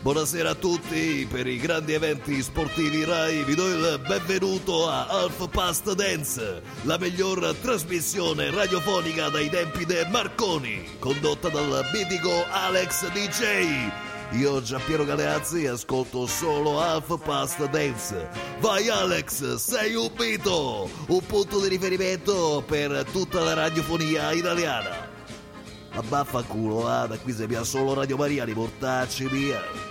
Buonasera a tutti, per i grandi eventi sportivi Rai vi do il benvenuto a Half Past Dance, la miglior trasmissione radiofonica dai tempi de Marconi, condotta dal mitico Alex DJ. Io, Giampiero Galeazzi, ascolto solo Half Past Dance. Vai Alex, sei un mito, un punto di riferimento per tutta la radiofonia italiana. Ma vaffanculo, da qui si via solo Radio Maria, li mortacci via.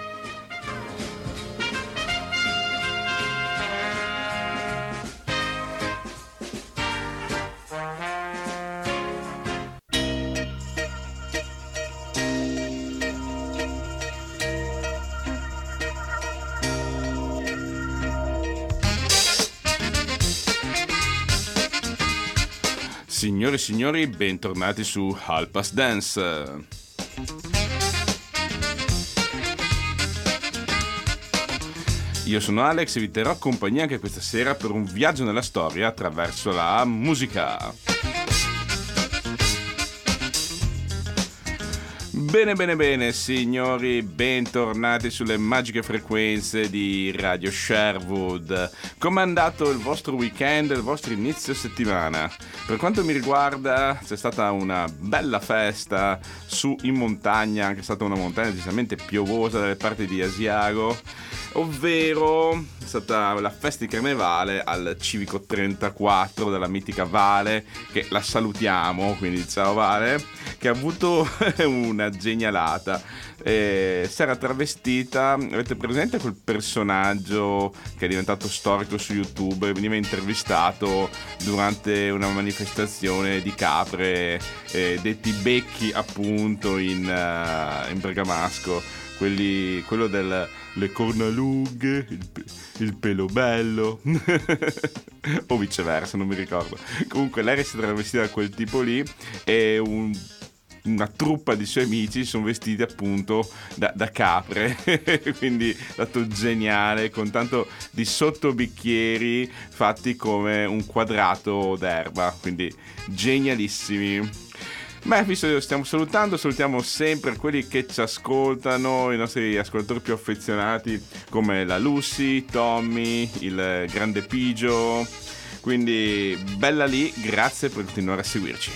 Signore e signori, bentornati su Half Past Dance. Io sono Alex e vi terrò compagnia anche questa sera per un viaggio nella storia attraverso la musica. Bene, signori, bentornati sulle magiche frequenze di Radio Sherwood. Com'è andato il vostro weekend, il vostro inizio settimana? Per quanto mi riguarda c'è stata una bella festa su in montagna, anche stata una montagna decisamente piovosa dalle parti di Asiago, ovvero è stata la festa di carnevale al Civico 34 della mitica Vale, che la salutiamo, quindi ciao Vale, che ha avuto una genialata. Si era travestita, avete presente quel personaggio che è diventato storico su YouTube, veniva intervistato durante una manifestazione di capre, detti becchi appunto in bergamasco, quello del le corna lunghe, il pelo bello o viceversa, non mi ricordo. Comunque lei si è travestita da quel tipo lì e una truppa di suoi amici sono vestiti appunto da capre quindi è stato geniale, con tanto di sottobicchieri fatti come un quadrato d'erba, quindi genialissimi. Beh, visto che stiamo salutiamo sempre quelli che ci ascoltano, i nostri ascoltatori più affezionati come la Lucy, Tommy, il grande Pigio, quindi bella lì, grazie per continuare a seguirci.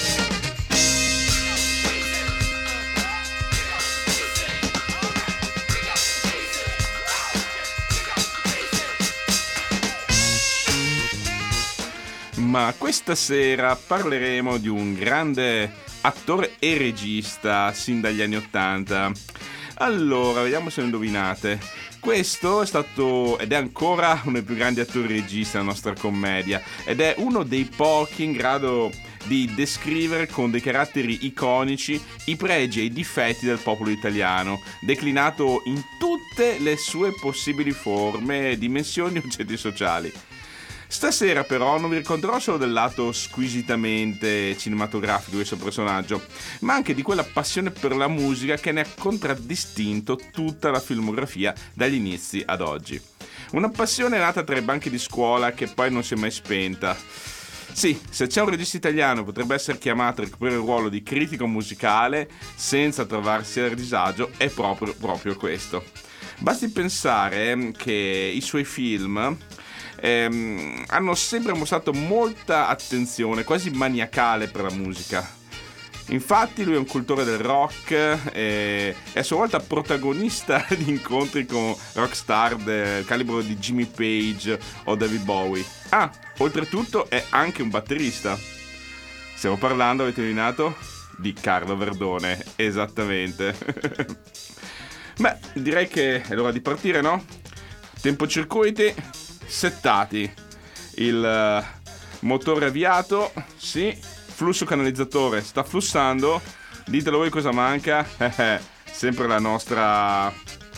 Ma questa sera parleremo di un grande attore e regista sin dagli anni '80. Allora, vediamo se lo indovinate. Questo è stato ed è ancora uno dei più grandi attori e registi della nostra commedia ed è uno dei pochi in grado di descrivere con dei caratteri iconici i pregi e i difetti del popolo italiano, declinato in tutte le sue possibili forme, dimensioni e oggetti sociali. Stasera però non vi racconterò solo del lato squisitamente cinematografico di questo personaggio, ma anche di quella passione per la musica che ne ha contraddistinto tutta la filmografia dagli inizi ad oggi. Una passione nata tra i banchi di scuola che poi non si è mai spenta. Sì, se c'è un regista italiano potrebbe essere chiamato a ricoprire il ruolo di critico musicale senza trovarsi a disagio, è proprio questo. Basti pensare che i suoi film hanno sempre mostrato molta attenzione, quasi maniacale per la musica. Infatti lui è un cultore del rock e è a sua volta protagonista di incontri con rockstar del calibro di Jimmy Page o David Bowie. Oltretutto è anche un batterista. Stiamo parlando, avete indovinato, di Carlo Verdone, esattamente. Beh, direi che è l'ora di partire, no? Tempocircuiti settati, il motore avviato, sì, flusso canalizzatore sta flussando, ditelo voi cosa manca, sempre la nostra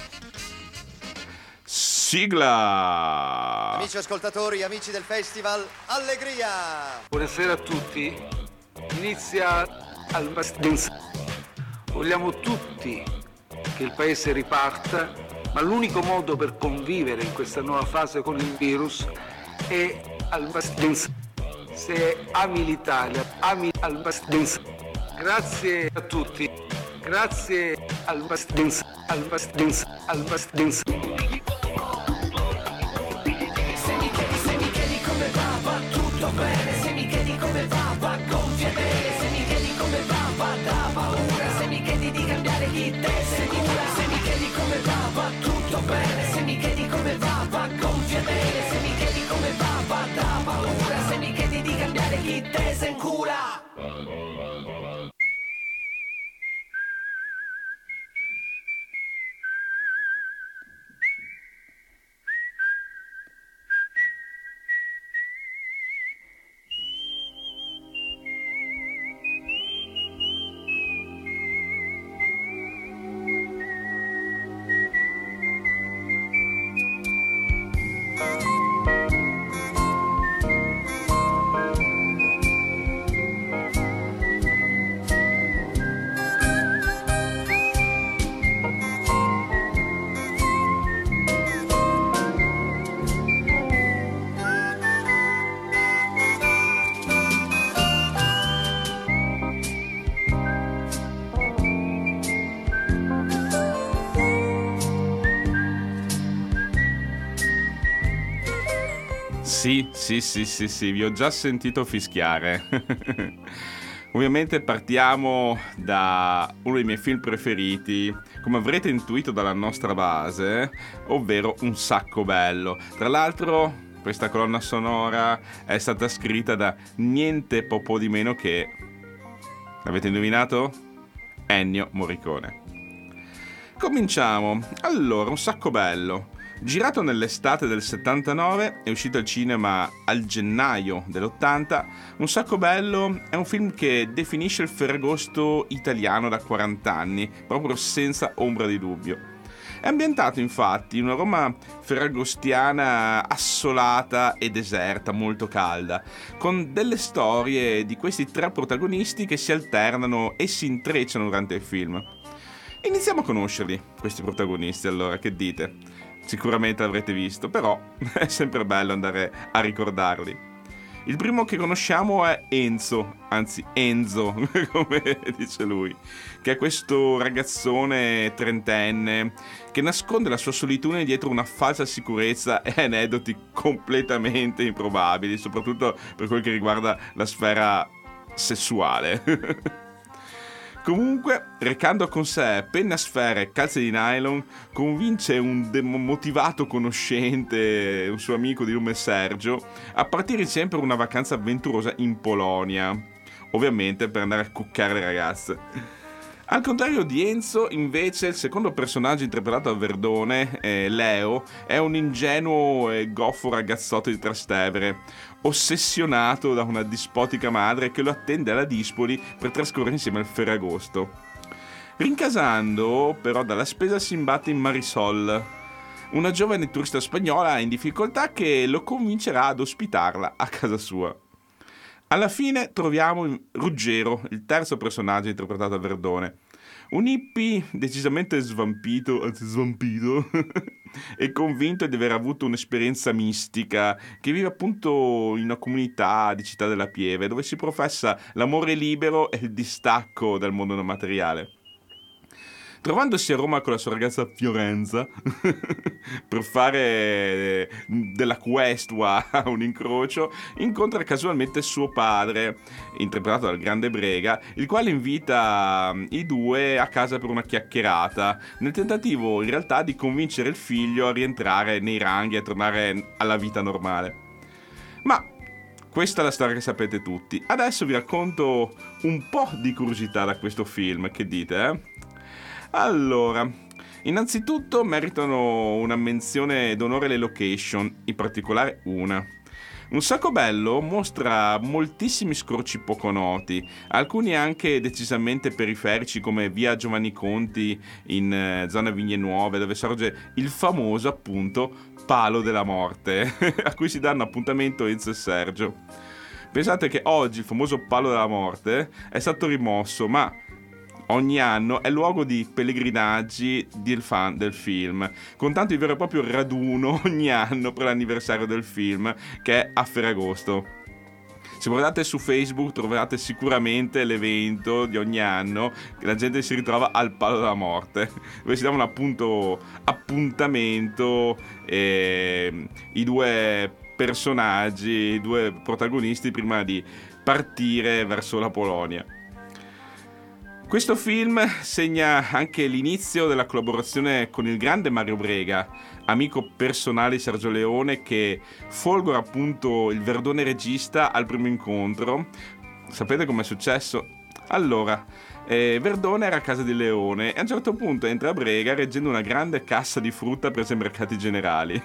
sigla. Amici ascoltatori, amici del festival, allegria! Buonasera a tutti, inizia Half Past Dance. Vogliamo tutti che il paese riparta, ma l'unico modo per convivere in questa nuova fase con il virus è Half Past Dance. Se ami l'Italia, ami Half Past Dance. Grazie a tutti. Grazie al Bastinza. Se mi chiedi come va tutto bene. Se mi chiedi come va confiate. Se mi chiedi come va da paura. Se mi chiedi di cambiare chi te sei pura. Se mi chiedi come va tutto bene. Se mi chiedi come va confiate. Se mi chiedi come va da paura. Se mi chiedi di cambiare chi te sei in cura. Sì, vi ho già sentito fischiare. Ovviamente partiamo da uno dei miei film preferiti, come avrete intuito dalla nostra base, ovvero Un sacco bello. Tra l'altro, questa colonna sonora è stata scritta da niente po' di meno che... Avete indovinato? Ennio Morricone. Cominciamo. Allora, Un sacco bello. Girato nell'estate del 79, è uscito al cinema al gennaio dell'80, Un sacco bello è un film che definisce il Ferragosto italiano da 40 anni, proprio senza ombra di dubbio. È ambientato infatti in una Roma ferragostiana assolata e deserta, molto calda, con delle storie di questi tre protagonisti che si alternano e si intrecciano durante il film. Iniziamo a conoscerli, questi protagonisti, allora, che dite? Sicuramente l'avrete visto, però è sempre bello andare a ricordarli. Il primo che conosciamo è Enzo, anzi Enzo, come dice lui, che è questo ragazzone trentenne che nasconde la sua solitudine dietro una falsa sicurezza e aneddoti completamente improbabili, soprattutto per quel che riguarda la sfera sessuale. Comunque, recando con sé penna a sfera e calze di nylon, convince un demotivato conoscente, un suo amico di nome Sergio, a partire insieme per una vacanza avventurosa in Polonia, ovviamente per andare a cuccare le ragazze. Al contrario di Enzo, invece, il secondo personaggio interpretato da Verdone, Leo, è un ingenuo e goffo ragazzotto di Trastevere, ossessionato da una dispotica madre che lo attende alla Dispoli per trascorrere insieme al Ferragosto. Rincasando, però, dalla spesa si imbatte in Marisol, una giovane turista spagnola in difficoltà che lo convincerà ad ospitarla a casa sua. Alla fine troviamo Ruggero, il terzo personaggio interpretato da Verdone. Un hippie decisamente svampito e convinto di aver avuto un'esperienza mistica, che vive appunto in una comunità di Città della Pieve, dove si professa l'amore libero e il distacco dal mondo materiale. Trovandosi a Roma con la sua ragazza Fiorenza per fare della questua a un incrocio, incontra casualmente suo padre, interpretato dal grande Brega, il quale invita i due a casa per una chiacchierata, nel tentativo in realtà di convincere il figlio a rientrare nei ranghi e a tornare alla vita normale. Ma questa è la storia che sapete tutti. Adesso vi racconto un po' di curiosità da questo film, che dite, Allora, innanzitutto meritano una menzione d'onore le location, in particolare una. Un sacco bello mostra moltissimi scorci poco noti, alcuni anche decisamente periferici come via Giovanni Conti in zona Vigne Nuove, dove sorge il famoso appunto Palo della Morte, a cui si danno appuntamento Enzo e Sergio. Pensate che oggi il famoso Palo della Morte è stato rimosso, ma ogni anno è luogo di pellegrinaggi del fan del film, con tanto di vero e proprio raduno ogni anno per l'anniversario del film, che è a Ferragosto. Se guardate su Facebook troverete sicuramente l'evento di ogni anno che la gente si ritrova al palo della morte, dove si dà un appuntamento, i due personaggi, i due protagonisti prima di partire verso la Polonia. Questo film segna anche l'inizio della collaborazione con il grande Mario Brega, amico personale di Sergio Leone, che folgora appunto il Verdone regista al primo incontro. Sapete com'è successo? Allora, Verdone era a casa di Leone e a un certo punto entra Brega reggendo una grande cassa di frutta presa ai mercati generali.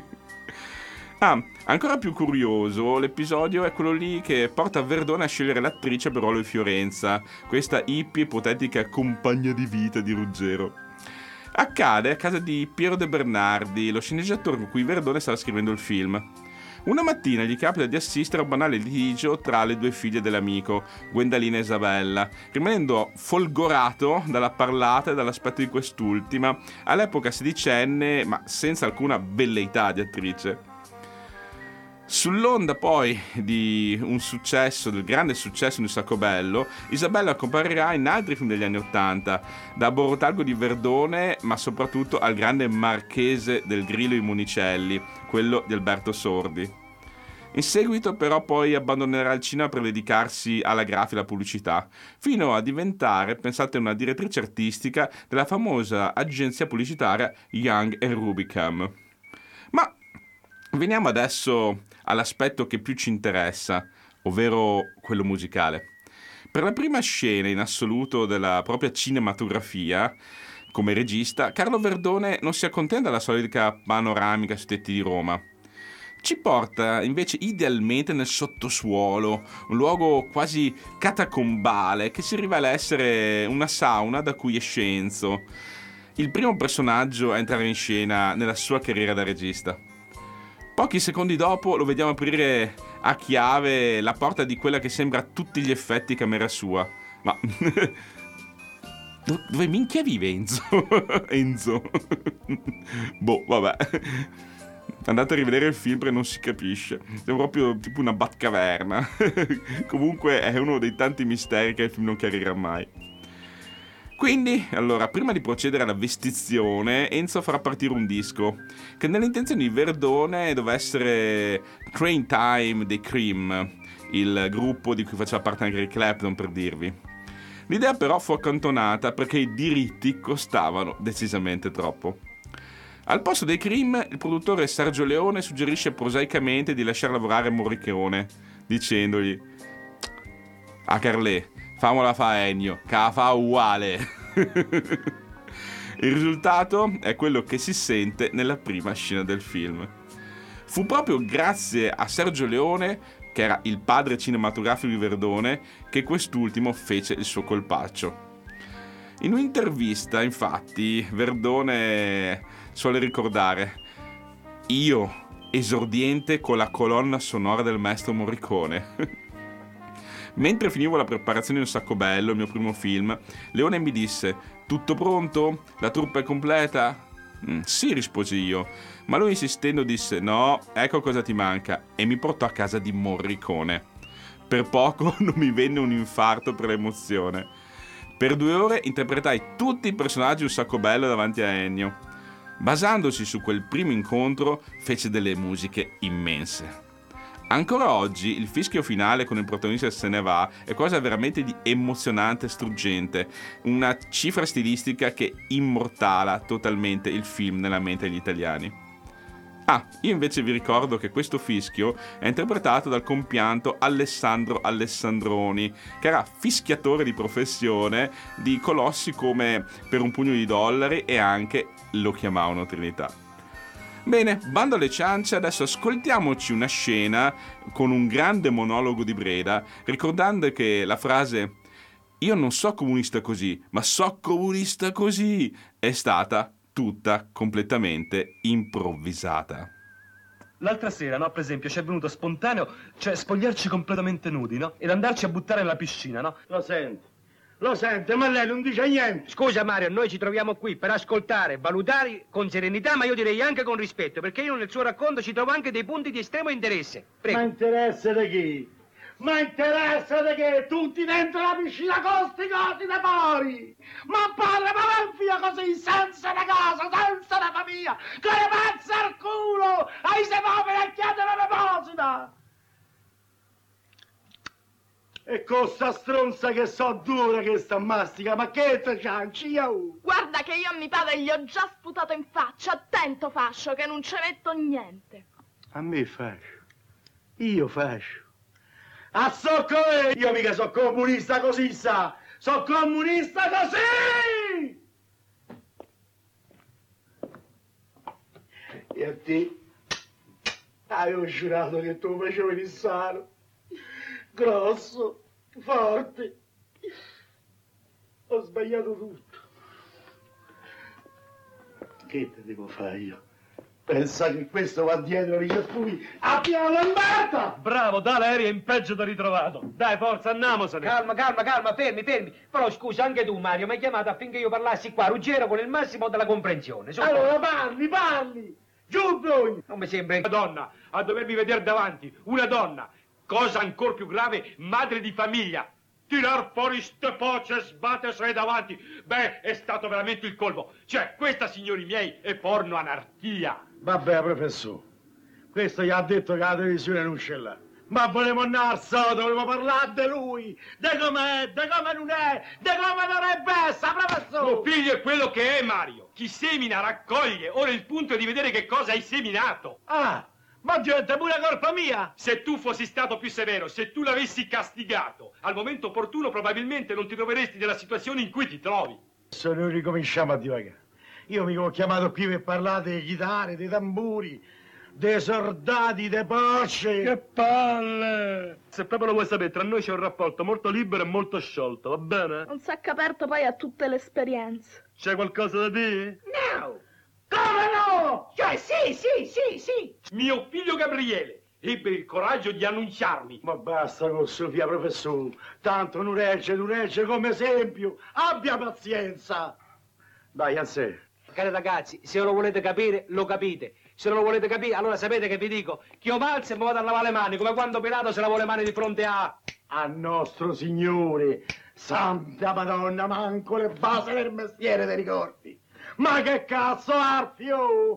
Ancora più curioso, l'episodio è quello lì che porta Verdone a scegliere l'attrice per ruolo di Fiorenza, questa hippie ipotetica compagna di vita di Ruggero. Accade a casa di Piero De Bernardi, lo sceneggiatore con cui Verdone stava scrivendo il film. Una mattina gli capita di assistere a un banale litigio tra le due figlie dell'amico, Gwendalina e Isabella, rimanendo folgorato dalla parlata e dall'aspetto di quest'ultima, all'epoca sedicenne ma senza alcuna velleità di attrice. Sull'onda poi di un successo, del grande successo di Sacobello, Isabella comparirà in altri film degli anni '80, da Borotalgo di Verdone, ma soprattutto al grande Marchese del Grillo di Monicelli, quello di Alberto Sordi. In seguito però poi abbandonerà il cinema per dedicarsi alla grafica e alla pubblicità, fino a diventare, pensate, una direttrice artistica della famosa agenzia pubblicitaria Young & Rubicam. Ma veniamo adesso all'aspetto che più ci interessa, ovvero quello musicale. Per la prima scena in assoluto della propria cinematografia, come regista, Carlo Verdone non si accontenta della solita panoramica sui tetti di Roma. Ci porta invece idealmente nel sottosuolo, un luogo quasi catacombale che si rivela essere una sauna da cui esce Enzo, il primo personaggio a entrare in scena nella sua carriera da regista. Pochi secondi dopo lo vediamo aprire a chiave la porta di quella che sembra a tutti gli effetti camera sua. Ma dove minchia vive Enzo? Enzo. Boh, vabbè. Andate a rivedere il film perché non si capisce. È proprio tipo una Batcaverna. Comunque è uno dei tanti misteri che il film non chiarirà mai. Quindi, allora, prima di procedere alla vestizione, Enzo farà partire un disco che nelle intenzioni di Verdone doveva essere Train Time dei Cream, il gruppo di cui faceva parte anche Eric Clapton, per dirvi. L'idea però fu accantonata perché i diritti costavano decisamente troppo. Al posto dei Cream, il produttore Sergio Leone suggerisce prosaicamente di lasciare lavorare Morricone, dicendogli: "A Carlè, famola fa Ennio, che la fa uguale." Il risultato è quello che si sente nella prima scena del film. Fu proprio grazie a Sergio Leone, che era il padre cinematografico di Verdone, che quest'ultimo fece il suo colpaccio. In un'intervista, infatti, Verdone suole ricordare: "Io, esordiente con la colonna sonora del maestro Morricone." Mentre finivo la preparazione di Un sacco bello, il mio primo film, Leone mi disse: "Tutto pronto? La truppa è completa?" "Sì", risposi io, ma lui insistendo disse: "No, ecco cosa ti manca", e mi portò a casa di Morricone. Per poco non mi venne un infarto per l'emozione. Per 2 ore interpretai tutti i personaggi di Un sacco bello davanti a Ennio. Basandosi su quel primo incontro, fece delle musiche immense. Ancora oggi il fischio finale con il protagonista se ne va è qualcosa veramente di emozionante e struggente, una cifra stilistica che immortala totalmente il film nella mente degli italiani. Io invece vi ricordo che questo fischio è interpretato dal compianto Alessandro Alessandroni, che era fischiatore di professione di colossi come Per un pugno di dollari e anche Lo chiamavano Trinità. Bene, bando alle ciance, adesso ascoltiamoci una scena con un grande monologo di Breda, ricordando che la frase "io non so comunista così, ma so comunista così" è stata tutta completamente improvvisata. L'altra sera, no, per esempio, ci è venuto spontaneo, cioè spogliarci completamente nudi, no? Ed andarci a buttare nella piscina, no? Lo sente, ma lei non dice niente. Scusa Mario, noi ci troviamo qui per ascoltare, valutare con serenità, ma io direi anche con rispetto, perché io nel suo racconto ci trovo anche dei punti di estremo interesse. Prego. Ma interesse di chi? Ma interessa di che tutti dentro la piscina con sti cosi da fuori! Ma padre, ma va via così, senza una casa, senza una famiglia, che le pazza al culo! Ai se poveri a chiedere una deposita! E con sta stronza che so dura che sta mastica, ma che te cianci io? Guarda che io a mio padre gli ho già sputato in faccia, attento fascio, che non ci metto niente. A me fascio? Io fascio? A soccome! Io mica so comunista così, sa! So comunista così! E a te? Avevo giurato che tu facevi il sano. Grosso, forte. Ho sbagliato tutto. Che te devo fare io? Pensa che questo va dietro che poi abbiamo l'andata! Bravo, dai, eri in peggio da ritrovato. Dai, forza, andiamosene. Calma, fermi. Però scusa, anche tu, Mario, mi hai chiamato affinché io parlassi qua, ruggero, con il massimo della comprensione. Allora parli! Giù, Brogno! Non mi sembra... Una donna, a dovermi vedere davanti, una donna. Cosa ancora più grave, madre di famiglia. Tirar fuori ste pocce, sbattersene davanti. Beh, è stato veramente il colmo. Cioè, questa, signori miei, è porno anarchia. Vabbè, professore, questo gli ha detto che la televisione non ce l'ha. Ma volevo andare al sodo, volevo parlare di lui, di com'è, di come non è, di come dovrebbe essere, professore! Tuo figlio è quello che è, Mario. Chi semina raccoglie. Ora il punto è di vedere che cosa hai seminato. Ah, ma diventa pure colpa mia! Se tu fossi stato più severo, se tu l'avessi castigato, al momento opportuno probabilmente non ti troveresti nella situazione in cui ti trovi. Se noi ricominciamo a divagare. Io mi ho chiamato qui per parlare delle chitarre, dei tamburi, dei soldati, dei porce. Che palle! Se proprio lo vuoi sapere, tra noi c'è un rapporto molto libero e molto sciolto, va bene? Non si è aperto poi a tutte le esperienze. C'è qualcosa da dire? No! Come no? Cioè, sì! Mio figlio Gabriele ebbe il coraggio di annunciarmi. Ma basta con Sofia, professore. Tanto non regge come esempio. Abbia pazienza. Dai, Ansè. Cari ragazzi, se lo volete capire, lo capite. Se non lo volete capire, allora sapete che vi dico? Che io valso e mi vado a lavare le mani, come quando Pilato se lavò le mani di fronte a nostro Signore. Santa Madonna, manco le basi del mestiere dei ricordi. Ma che cazzo, Arfio?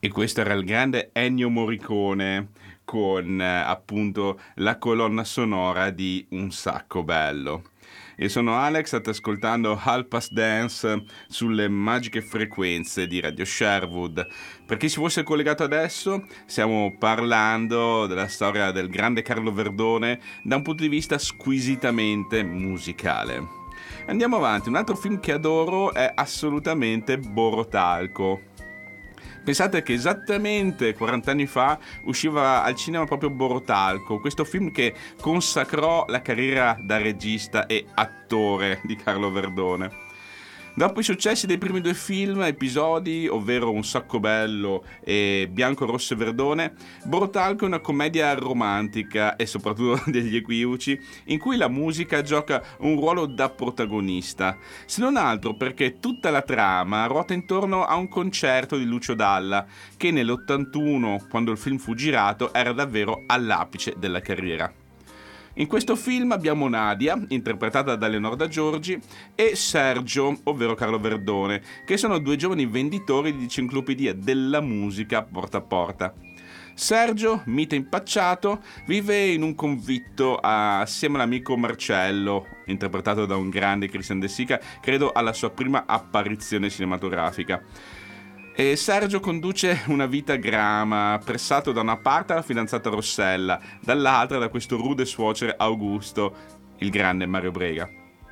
E questo era il grande Ennio Morricone con appunto la colonna sonora di Un sacco bello. E sono Alex, state ascoltando Half Past Dance sulle magiche frequenze di Radio Sherwood. Per chi si fosse collegato adesso, stiamo parlando della storia del grande Carlo Verdone da un punto di vista squisitamente musicale. Andiamo avanti, un altro film che adoro è assolutamente Borotalco. Pensate che esattamente 40 anni fa usciva al cinema proprio Borotalco, questo film che consacrò la carriera da regista e attore di Carlo Verdone. Dopo i successi dei primi due film episodi, ovvero Un sacco bello e Bianco, rosso e verdone, Borotalco è una commedia romantica e soprattutto degli equivoci, in cui la musica gioca un ruolo da protagonista, se non altro perché tutta la trama ruota intorno a un concerto di Lucio Dalla, che nell'81, quando il film fu girato, era davvero all'apice della carriera. In questo film abbiamo Nadia, interpretata da Eleonora Giorgi, e Sergio, ovvero Carlo Verdone, che sono due giovani venditori di enciclopedia della musica porta a porta. Sergio, mite impacciato, vive in un convitto assieme all'amico Marcello, interpretato da un grande Christian De Sica, credo alla sua prima apparizione cinematografica. E Sergio conduce una vita grama, pressato da una parte dalla fidanzata Rossella, dall'altra da questo rude suocero Augusto, il grande Mario Brega.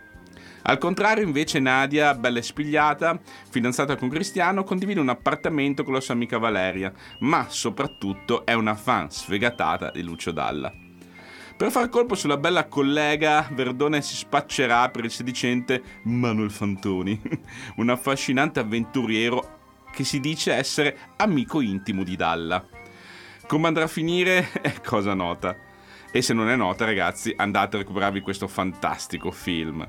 Al contrario, invece, Nadia, bella e spigliata, fidanzata con Cristiano, condivide un appartamento con la sua amica Valeria, ma soprattutto è una fan sfegatata di Lucio Dalla. Per far colpo sulla bella collega, Verdone si spaccerà per il sedicente Manuel Fantoni, un affascinante avventuriero che si dice essere amico intimo di Dalla. Come andrà a finire è cosa nota. E se non è nota, ragazzi, andate a recuperarvi questo fantastico film.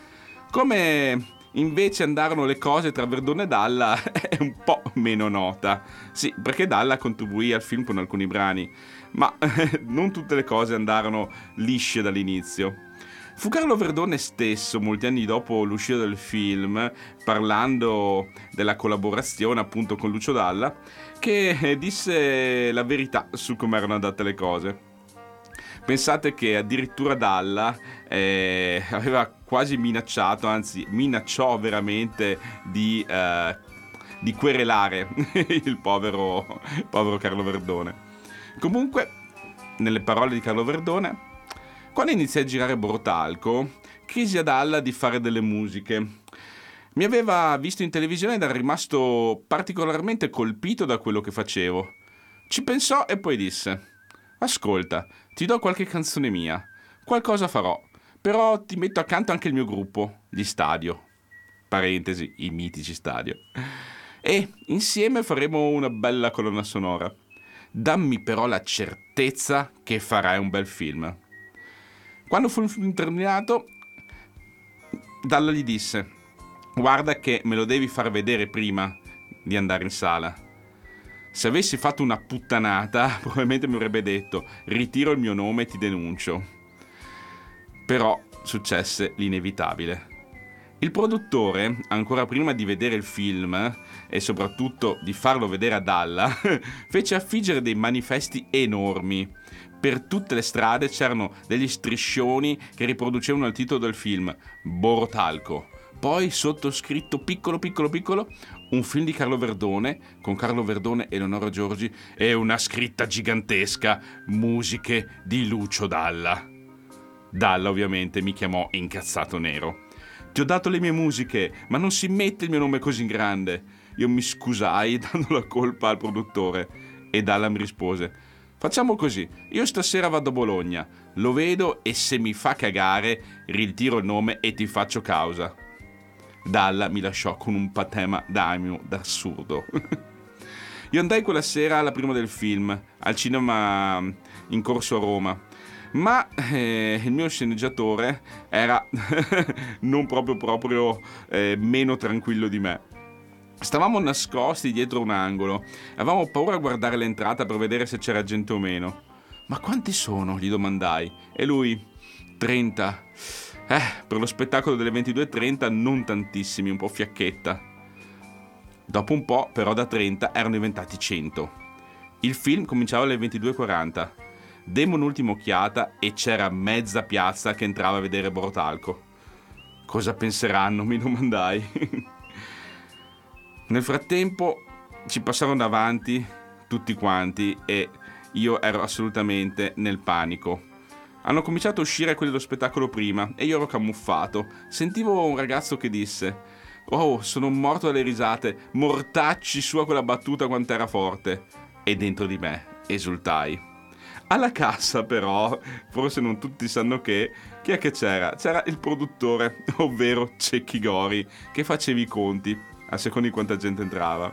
Come invece andarono le cose tra Verdone e Dalla è un po' meno nota. Sì, perché Dalla contribuì al film con alcuni brani, ma non tutte le cose andarono lisce dall'inizio. Fu Carlo Verdone stesso, molti anni dopo l'uscita del film, parlando della collaborazione appunto con Lucio Dalla, che disse la verità su come erano andate le cose. Pensate che addirittura Dalla aveva quasi minacciato, anzi minacciò veramente di querelare il povero Carlo Verdone. Comunque, nelle parole di Carlo Verdone, quando iniziai a girare Borotalco, chiesi a Dalla di fare delle musiche. Mi aveva visto in televisione ed era rimasto particolarmente colpito da quello che facevo. Ci pensò e poi disse: ascolta, ti do qualche canzone mia, qualcosa farò, però ti metto accanto anche il mio gruppo, gli Stadio, parentesi, i mitici Stadio, e insieme faremo una bella colonna sonora. Dammi però la certezza che farai un bel film. Quando fu il film terminato, Dalla gli disse: guarda che me lo devi far vedere prima di andare in sala. Se avessi fatto una puttanata, probabilmente mi avrebbe detto: ritiro il mio nome e ti denuncio. Però successe l'inevitabile. Il produttore, ancora prima di vedere il film e soprattutto di farlo vedere a Dalla, fece affiggere dei manifesti enormi. Per tutte le strade c'erano degli striscioni che riproducevano il titolo del film, Borotalco. Poi sottoscritto piccolo, un film di Carlo Verdone, con Carlo Verdone e Eleonora Giorgi, e una scritta gigantesca, musiche di Lucio Dalla. Dalla ovviamente mi chiamò incazzato nero. Ti ho dato le mie musiche, ma non si mette il mio nome così in grande. Io mi scusai dando la colpa al produttore e Dalla mi rispose: facciamo così, io stasera vado a Bologna, lo vedo e se mi fa cagare ritiro il nome e ti faccio causa. Dalla mi lasciò con un patema d'animo d'assurdo. Io andai quella sera alla prima del film, al cinema in Corso a Roma, ma il mio sceneggiatore era non proprio meno tranquillo di me. Stavamo nascosti dietro un angolo, avevamo paura a guardare l'entrata per vedere se c'era gente o meno. Ma quanti sono? Gli domandai. E lui: 30. Per lo spettacolo delle 22:30 non tantissimi, un po' fiacchetta. Dopo un po', però, da 30 erano diventati 100. Il film cominciava alle 22:40. Demmo un'ultima occhiata e c'era mezza piazza che entrava a vedere Borotalco. Cosa penseranno, mi domandai. Nel frattempo ci passarono davanti tutti quanti e io ero assolutamente nel panico. Hanno cominciato a uscire quelli dello spettacolo prima e io ero camuffato. Sentivo un ragazzo che disse: "Oh, sono morto dalle risate, mortacci sua quella battuta quanto era forte." E dentro di me esultai. Alla cassa però, forse non tutti sanno chi è che c'era? C'era il produttore, ovvero Cecchi Gori, che faceva i conti, a seconda di quanta gente entrava.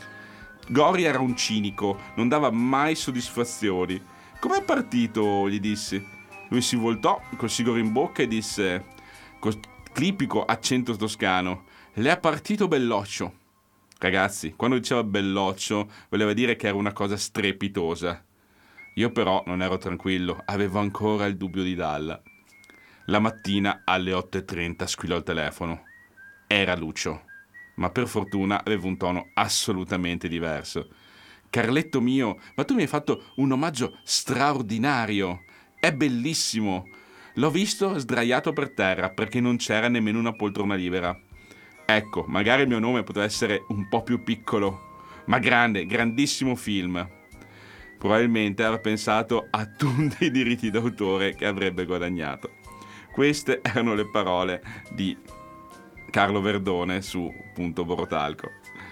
Gori era un cinico, non dava mai soddisfazioni. "Com'è partito?" gli dissi. Lui si voltò col sigaro in bocca e disse, con tipico accento toscano: "Le è partito belloccio." Ragazzi, quando diceva belloccio voleva dire che era una cosa strepitosa. Io però non ero tranquillo, avevo ancora il dubbio di Dalla. La mattina alle 8:30 squillò il telefono. Era Lucio, ma per fortuna aveva un tono assolutamente diverso. "Carletto mio, ma tu mi hai fatto un omaggio straordinario. È bellissimo. L'ho visto sdraiato per terra perché non c'era nemmeno una poltrona libera. Ecco, magari il mio nome poteva essere un po' più piccolo, ma grande, grandissimo film." Probabilmente aveva pensato a tutti i diritti d'autore che avrebbe guadagnato. Queste erano le parole di Carlo Verdone su Punto Borotalco.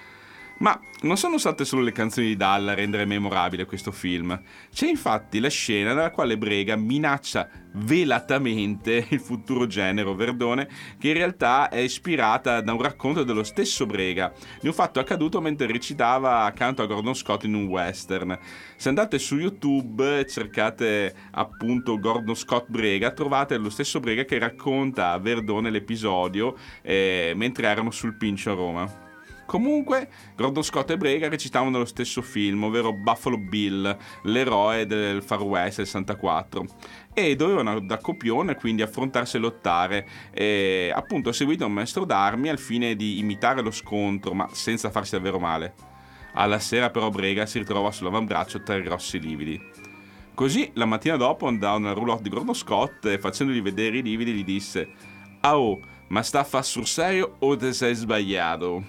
Ma non sono state solo le canzoni di Dalla a rendere memorabile questo film. C'è infatti la scena nella quale Brega minaccia velatamente il futuro genero Verdone, che in realtà è ispirata da un racconto dello stesso Brega, di un fatto accaduto mentre recitava accanto a Gordon Scott in un western. Se andate su YouTube e cercate appunto Gordon Scott Brega, trovate lo stesso Brega che racconta a Verdone l'episodio mentre erano sul Pincio a Roma. Comunque, Gordon Scott e Brega recitavano nello stesso film, ovvero Buffalo Bill, l'eroe del Far West del 64, e dovevano da copione quindi affrontarsi e lottare, e appunto seguito un maestro d'armi al fine di imitare lo scontro, ma senza farsi davvero male. Alla sera però Brega si ritrovava sull'avambraccio tra i grossi lividi. Così la mattina dopo andò nel roulotte di Gordon Scott e facendogli vedere i lividi gli disse: "Ah oh, ma sta a far sul serio o te sei sbagliato?"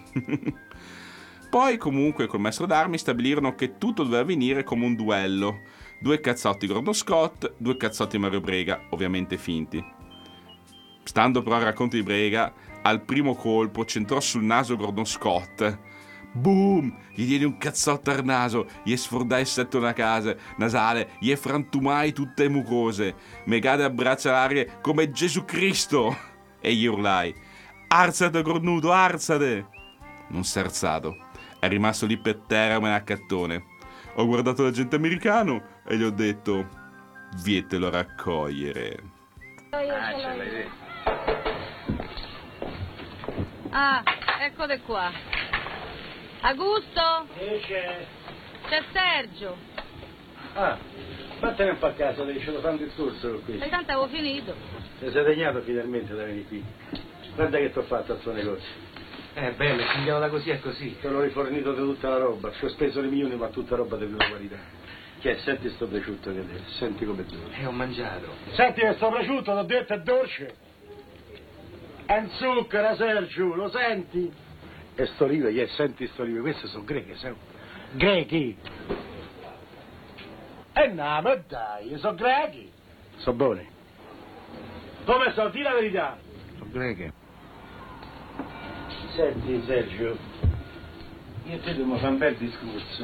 Poi comunque col maestro d'armi stabilirono che tutto doveva avvenire come un duello. 2 cazzotti Gordon Scott, 2 cazzotti Mario Brega, ovviamente finti. Stando però al racconto di Brega, al primo colpo centrò sul naso Gordon Scott. Boom! Gli diedi un cazzotto al naso, gli sfordai il setto nasale, gli frantumai tutte le mucose, megade a braccia larghe come Gesù Cristo! E gli urlai: "Arzate, cornuto, arzate!" Non si è alzato, è rimasto lì per terra come un accattone. Ho guardato l'agente americano e gli ho detto: "Vietelo a raccogliere." Ce l'hai detto. Ah, eccole qua. Augusto? C'è Sergio. Ah, vattene un po' a casa, devi fare un discorso con questo. E tanto avevo finito. Ti sei degnato finalmente da venire qui. Guarda che ti ho fatto al tuo negozio. Bene, fingiamo da così e così. Te l'ho rifornito di tutta la roba, ci ho speso le milioni ma tutta roba di prima qualità. Che è? Senti sto prosciutto che è, senti come dove. Ho mangiato. Senti che sto prosciutto, t'ho detto, è dolce. È un zucchero, Sergio, lo senti? E sto olive, senti sto olive, queste sono greche, sai? Grechi! No, ma dai, sono grechi! Sono buoni. Come so? Dì la verità! Sono greche. Senti, Sergio, io e te dobbiamo fare un bel discorso.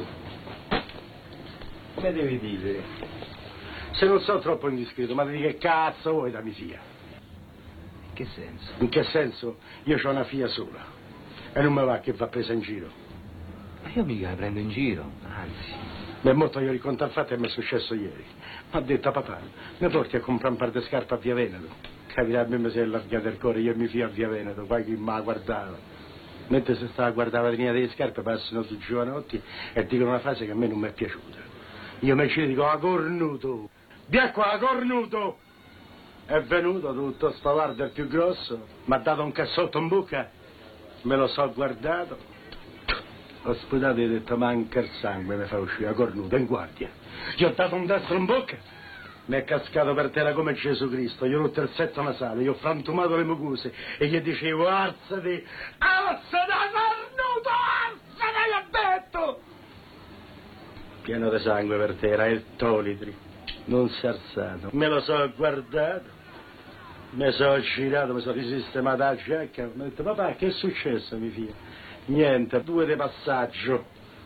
Che devi dire? Se non sono troppo indiscreto, ma di che cazzo vuoi da mia figlia? In che senso? In che senso? Io ho una figlia sola e non me va che va presa in giro. Ma io mica la prendo in giro, anzi. Beh, molto io riconto il fatto che mi è successo ieri. Mi ha detto: "Papà, mi porti a comprare un par di scarpe a Via Veneto?" Capirà, a me mi si è allargato il cuore, io e mia figlia a Via Veneto, poi chi mi guardava. Mentre si stava a guardare la vetrina delle scarpe passano 2 giovanotti e dicono una frase che a me non mi è piaciuta. Io mi ci dico: "A cornuto, vieni qua, a cornuto!" È venuto tutto sto guardo il più grosso, mi ha dato un cassotto in bocca, me lo so guardato Ho sputato e ho detto manca il sangue, mi fa uscire cornuto in guardia. Gli ho dato un destro in bocca, mi è cascato per terra come Gesù Cristo, gli ho rotto il setto nasale, gli ho frantumato le mucose e gli dicevo alzati, cornuto, alzati, gli ho detto! Pieno di sangue per terra e il tolitri, non si è alzato, me lo so guardato. Mi sono girato, mi sono risistemato la giacca, mi ho detto papà che è successo mia figlia? Niente, 2 di passaggio.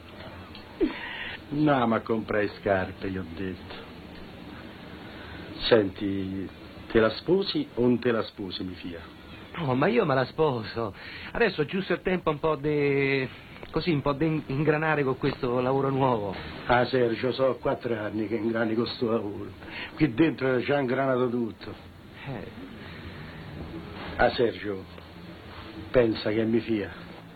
No, ma comprai scarpe, gli ho detto. Senti, te la sposi o non te la sposi mia figlia? No, ma io me la sposo. Adesso è giusto il tempo un po' di ingranare con questo lavoro nuovo. Ah Sergio, so 4 anni che ingrani con sto lavoro. Qui dentro c'è ingranato tutto. Ah Sergio, pensa che è mia figlia.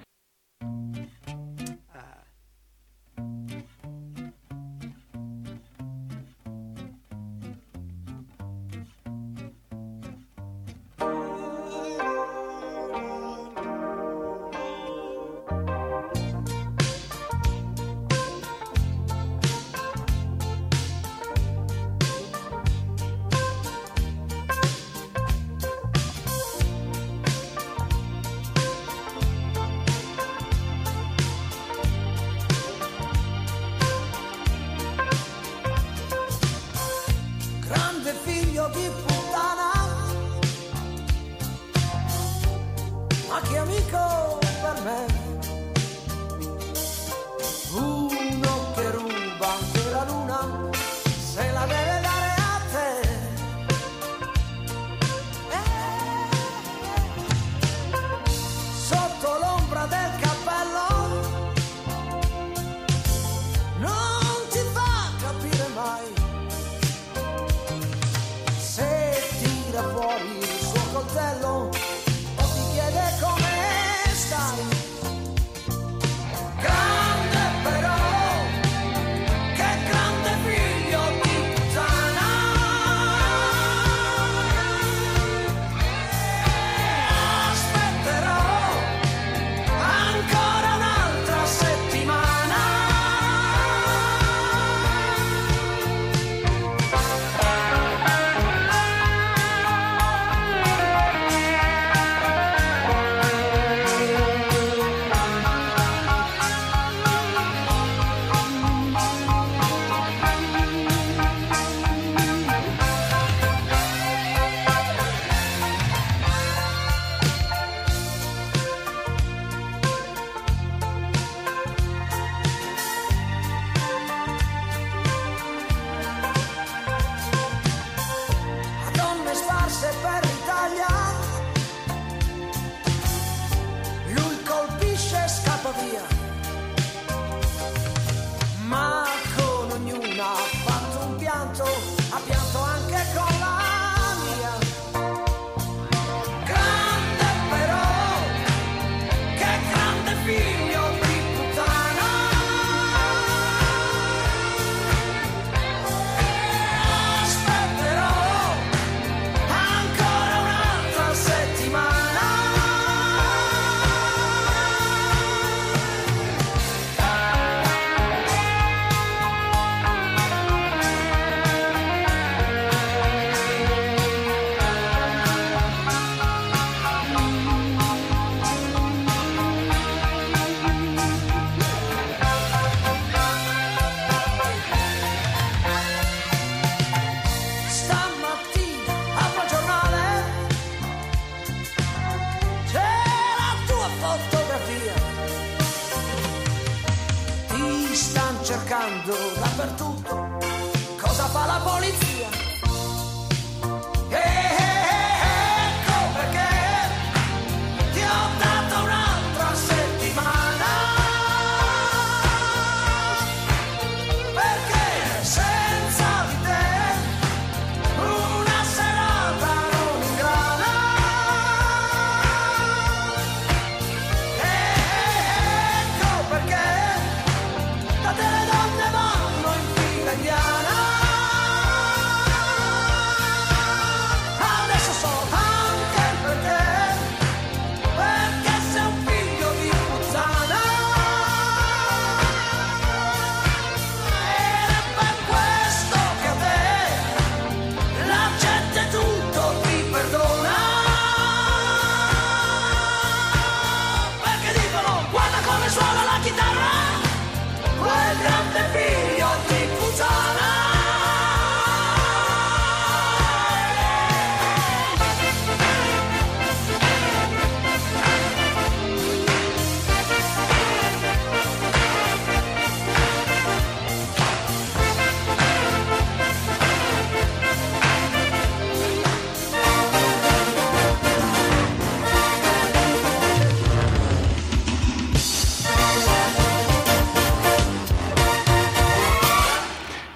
cercando dappertutto. Cosa fa la polizia? Ecco perché ti ho dato un'altra settimana, perché senza di te una serata non ingrana. Ecco perché da te le donne vanno in fila indiana.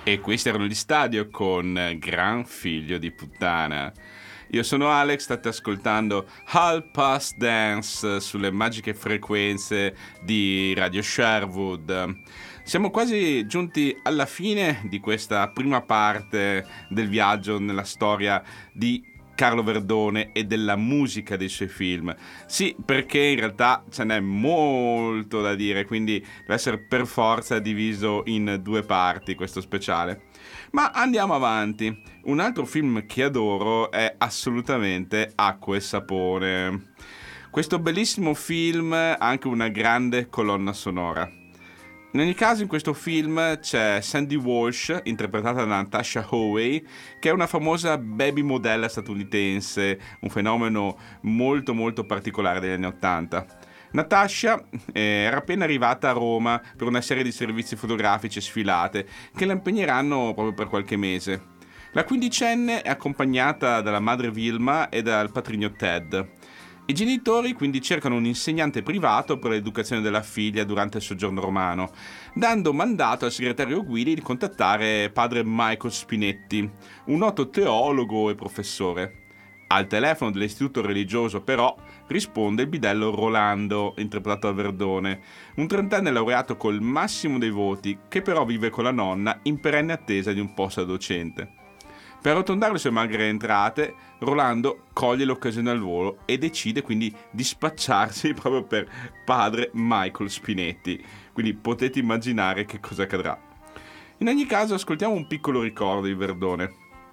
E questi erano gli Stadio con Gran Figlio di Puttana. Io sono Alex, state ascoltando Half Past Dance sulle magiche frequenze di Radio Sherwood. Siamo quasi giunti alla fine di questa prima parte del viaggio nella storia di Carlo Verdone e della musica dei suoi film. Sì, perché in realtà ce n'è molto da dire, quindi deve essere per forza diviso in 2 parti questo speciale. Ma andiamo avanti. Un altro film che adoro è assolutamente Acqua e Sapone. Questo bellissimo film ha anche una grande colonna sonora. In ogni caso, in questo film c'è Sandy Walsh, interpretata da Natasha Howe, che è una famosa baby modella statunitense, un fenomeno molto molto particolare degli anni '80. Natasha era appena arrivata a Roma per una serie di servizi fotografici e sfilate che la impegneranno proprio per qualche mese. La quindicenne è accompagnata dalla madre Vilma e dal patrigno Ted. I genitori quindi cercano un insegnante privato per l'educazione della figlia durante il soggiorno romano, dando mandato al segretario Guidi di contattare padre Michael Spinetti, un noto teologo e professore. Al telefono dell'istituto religioso però risponde il bidello Rolando, interpretato da Verdone, un 30enne laureato col massimo dei voti che però vive con la nonna in perenne attesa di un posto da docente. Per arrotondare le sue magre entrate, Rolando coglie l'occasione al volo e decide quindi di spacciarsi proprio per padre Michael Spinetti. Quindi potete immaginare che cosa accadrà. In ogni caso, ascoltiamo un piccolo ricordo di Verdone.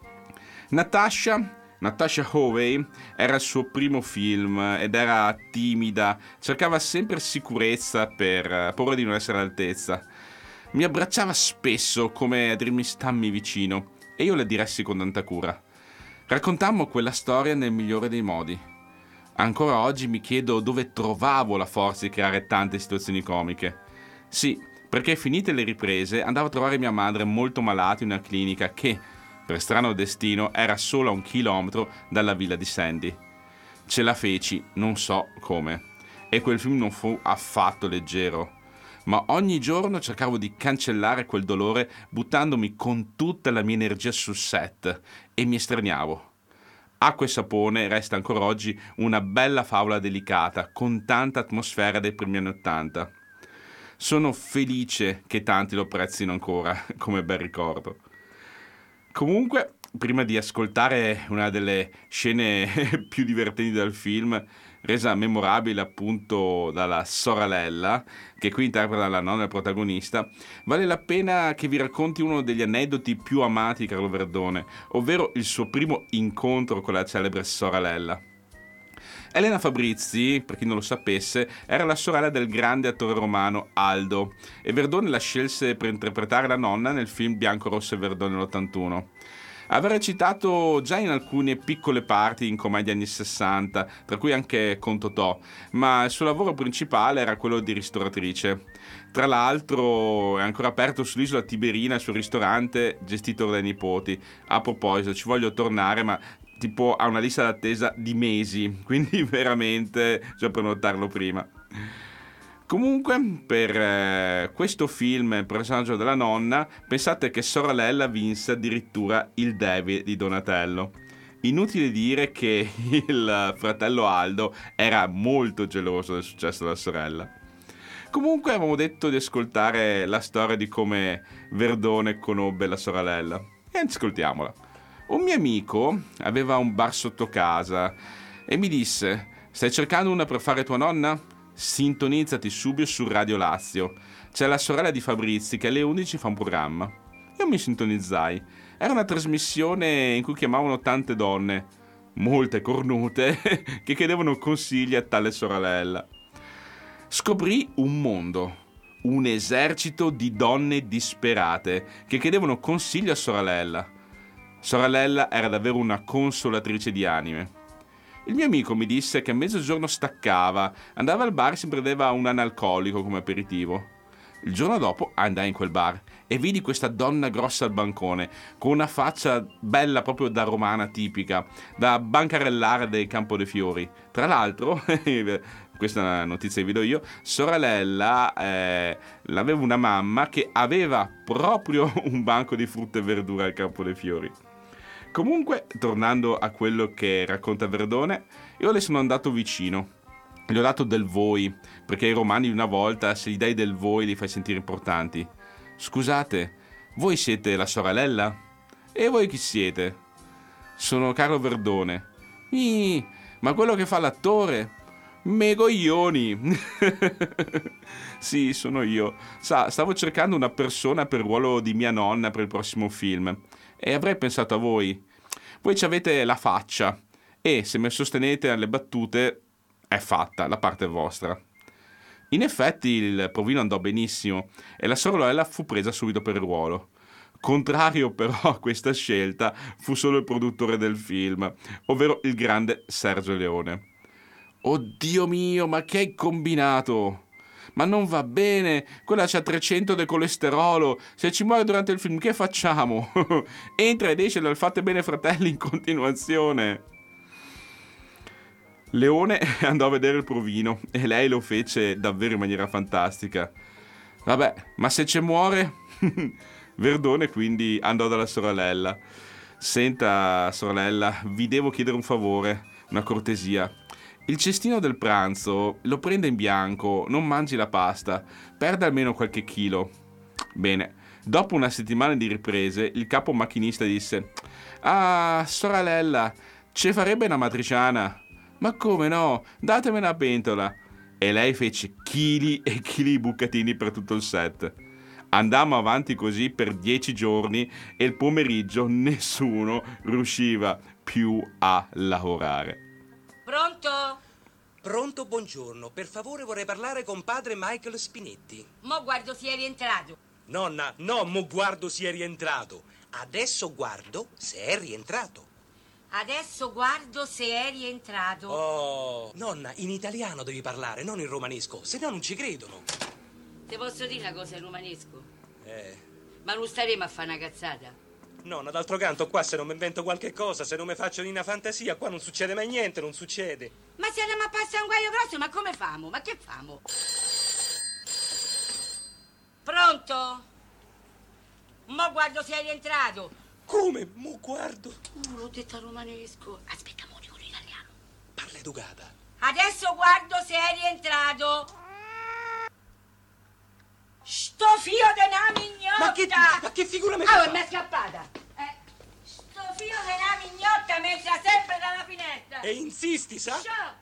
Natasha Howe era il suo primo film ed era timida, cercava sempre sicurezza per paura di non essere all'altezza. Mi abbracciava spesso come a dirmi stammi vicino e io le diressi con tanta cura. Raccontammo quella storia nel migliore dei modi. Ancora oggi mi chiedo dove trovavo la forza di creare tante situazioni comiche. Sì, perché finite le riprese andavo a trovare mia madre molto malata in una clinica che, per strano destino, era solo a 1 chilometro dalla villa di Sandy. Ce la feci, non so come. E quel film non fu affatto leggero. Ma ogni giorno cercavo di cancellare quel dolore buttandomi con tutta la mia energia sul set e mi estraniavo. Acqua e Sapone resta ancora oggi una bella favola delicata con tanta atmosfera dei primi anni '80. Sono felice che tanti lo apprezzino ancora come bel ricordo. Comunque, prima di ascoltare una delle scene più divertenti del film, resa memorabile appunto dalla sorella, che qui interpreta la nonna del protagonista, vale la pena che vi racconti uno degli aneddoti più amati di Carlo Verdone, ovvero il suo primo incontro con la celebre sorella. Elena Fabrizi, per chi non lo sapesse, era la sorella del grande attore romano Aldo e Verdone la scelse per interpretare la nonna nel film Bianco, Rosso e Verdone nell'81. Aveva recitato già in alcune piccole parti in commedie anni 60, tra cui anche con Totò, ma il suo lavoro principale era quello di ristoratrice. Tra l'altro è ancora aperto sull'isola Tiberina il suo ristorante gestito dai nipoti. A proposito, ci voglio tornare, ma tipo ha una lista d'attesa di mesi, quindi veramente bisogna prenotarlo prima. Comunque, per questo film, il personaggio della nonna, pensate che sorella vinse addirittura il David di Donatello. Inutile dire che il fratello Aldo era molto geloso del successo della sorella. Comunque avevamo detto di ascoltare la storia di come Verdone conobbe la sorella. E ascoltiamola. Un mio amico aveva un bar sotto casa e mi disse: «Stai cercando una per fare tua nonna? Sintonizzati subito su Radio Lazio. C'è la sorella di Fabrizi che alle 11 fa un programma». Io mi sintonizzai. Era una trasmissione in cui chiamavano tante donne, molte cornute, che chiedevano consigli a tale sorella. Scoprì un mondo, un esercito di donne disperate che chiedevano consigli a sorella. Sorella era davvero una consolatrice di anime. Il mio amico mi disse che a mezzogiorno staccava, andava al bar e si prendeva un analcolico come aperitivo. Il giorno dopo andai in quel bar e vidi questa donna grossa al bancone, con una faccia bella proprio da romana tipica, da bancarellare del Campo dei Fiori. Tra l'altro, questa notizia vi do io, sorella aveva una mamma che aveva proprio un banco di frutta e verdura al Campo dei Fiori. Comunque, tornando a quello che racconta Verdone, io le sono andato vicino, gli ho dato del voi, perché ai romani di una volta, se gli dai del voi, li fai sentire importanti. Scusate, voi siete la sorella? E voi chi siete? Sono Carlo Verdone. Ma quello che fa l'attore? Megoglioni. Sì, sono io. Stavo cercando una persona per il ruolo di mia nonna per il prossimo film e avrei pensato a voi. Voi ci avete la faccia e se mi sostenete alle battute è fatta, la parte è vostra. In effetti il provino andò benissimo e la sorella fu presa subito per il ruolo. Contrario però a questa scelta fu solo il produttore del film, ovvero il grande Sergio Leone. Oddio mio, ma che hai combinato? Ma non va bene, quella c'ha 300 del colesterolo, se ci muore durante il film che facciamo? Entra ed esce dal Fate Bene Fratelli in continuazione. Leone andò a vedere il provino e lei lo fece davvero in maniera fantastica. Vabbè, ma se ci muore? Verdone quindi andò dalla sorella. Senta, sorella, vi devo chiedere un favore, una cortesia. Il cestino del pranzo lo prenda in bianco, non mangi la pasta, perda almeno qualche chilo. Bene, dopo una settimana di riprese, il capo macchinista disse: «Ah, sorella, ci farebbe una matriciana?» «Ma come no? Datemi una pentola!» E lei fece chili e chili di bucatini per tutto il set. Andammo avanti così per 10 giorni e il pomeriggio nessuno riusciva più a lavorare. Pronto? Pronto, buongiorno. Per favore vorrei parlare con padre Michael Spinetti. Mo guardo se è rientrato. Nonna, no, mo guardo se è rientrato. Adesso guardo se è rientrato. Adesso guardo se è rientrato. Oh, nonna, in italiano devi parlare, non in romanesco, se no non ci credono. Ti posso dire una cosa in romanesco? Ma non staremo a fare una cazzata? Nonna, d'altro canto qua se non mi invento qualche cosa, se non mi faccio di una fantasia, qua non succede mai niente, non succede. Ma se andiamo a passare un guaio grosso, ma come famo? Ma che famo? Pronto? Mo guardo se è rientrato. Come? Mo guardo. L'ho detto a romanesco. Aspetta, mo dico in italiano. Parla educata. Adesso guardo se è rientrato. Sto fio de una mignotta! Ma che figura mi fai? fa? Mi è scappata. Sto fio de una mignotta mi entra sempre dalla finestra. E insisti, sa?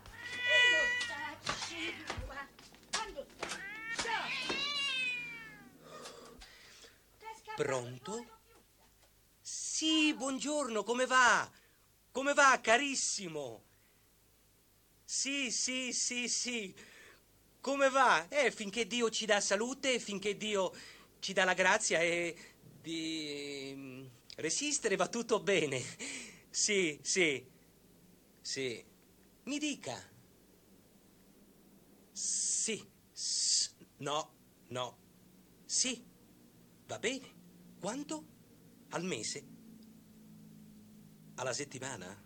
Pronto? Sì, buongiorno, come va? Come va, carissimo? Sì. Come va? Finché Dio ci dà salute, finché Dio ci dà la grazia e di resistere va tutto bene. Sì. Mi dica. Sì. No. Sì. Va bene. Quanto? Al mese? Alla settimana?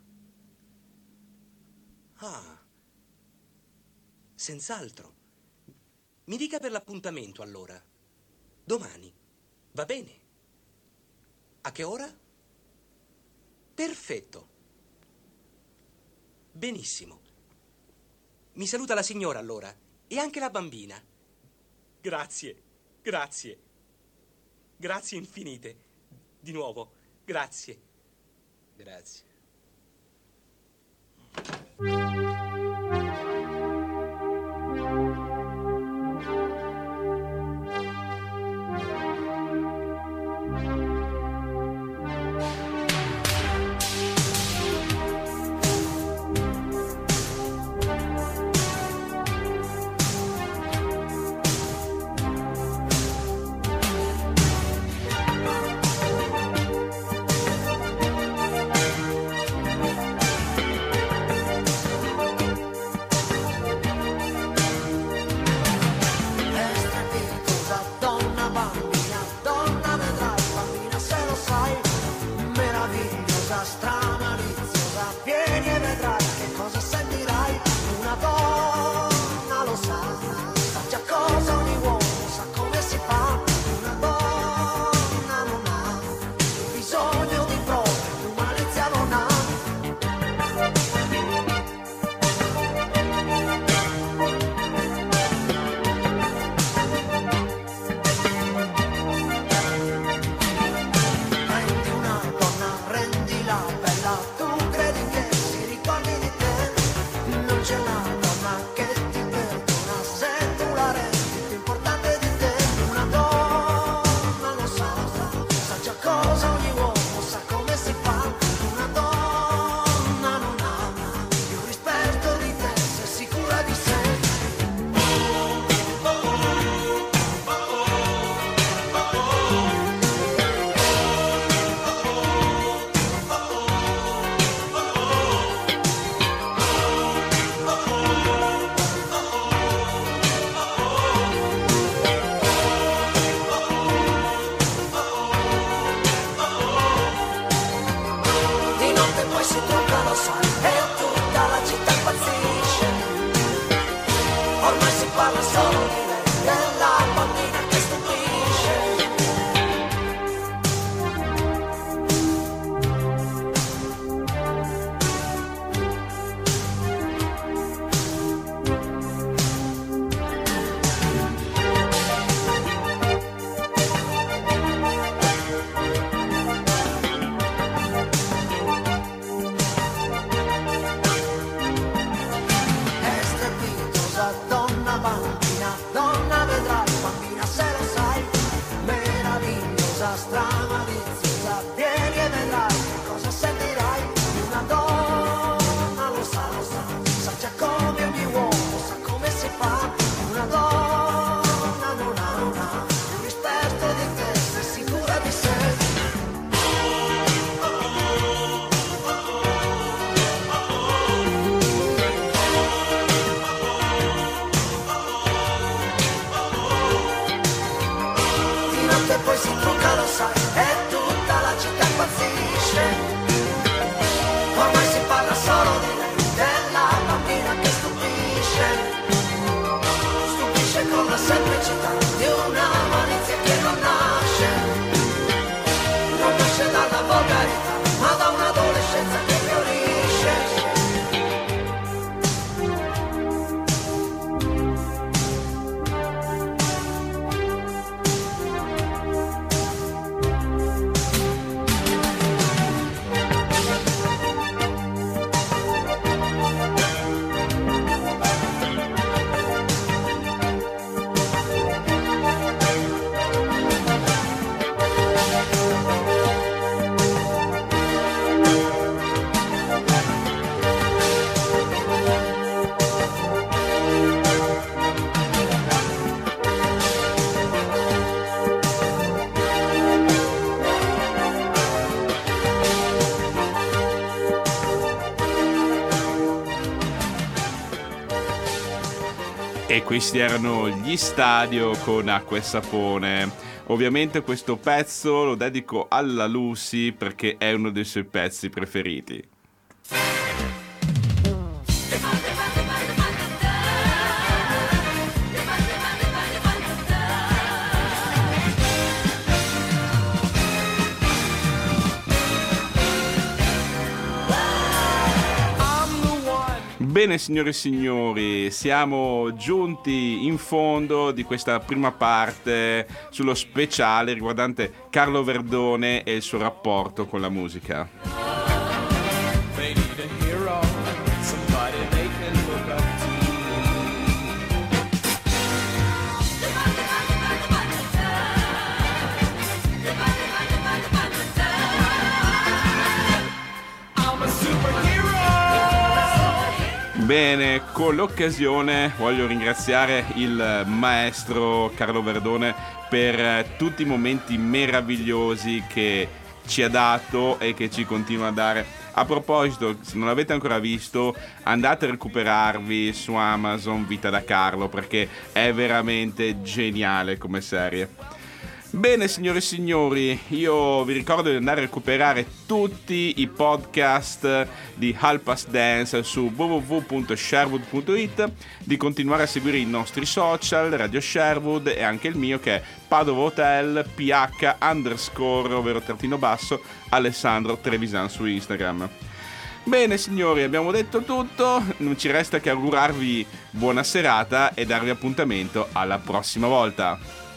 Ah. Senz'altro. Mi dica per l'appuntamento, allora. Domani. Va bene? A che ora? Perfetto. Benissimo. Mi saluta la signora, allora. E anche la bambina. Grazie. Grazie infinite. Di nuovo. Grazie. bella stramaliziosa, vieni e vedrai cosa sentirai. Una donna lo sa, sa già come ogni uomo, sa come si fa. Una donna non ha più rispetto di te, sei sicura di sé. E poi si trucca, lo sai, e tutta la città impazzisce. Ormai si parla solo di lei, della bambina che stupisce. Stupisce con la semplicità di una malizia che non nasce dalla volgarità, ma da un'adolescenza che fiorisce. E questi erano gli Stadio con Acqua e Sapone. Ovviamente questo pezzo lo dedico alla Lucy perché è uno dei suoi pezzi preferiti. Bene signore e signori, siamo giunti in fondo di questa prima parte sullo speciale riguardante Carlo Verdone e il suo rapporto con la musica. Bene, con l'occasione voglio ringraziare il maestro Carlo Verdone per tutti i momenti meravigliosi che ci ha dato e che ci continua a dare. A proposito, se non l'avete ancora visto, andate a recuperarvi su Amazon Vita da Carlo perché è veramente geniale come serie. Bene signore e signori, io vi ricordo di andare a recuperare tutti i podcast di Hall Pass Dance su www.sherwood.it, di continuare a seguire i nostri social, Radio Sherwood e anche il mio che è Padova Hotel PH_ ovvero trattino basso Alessandro Trevisan su Instagram. Bene signori, abbiamo detto tutto, non ci resta che augurarvi buona serata e darvi appuntamento alla prossima volta.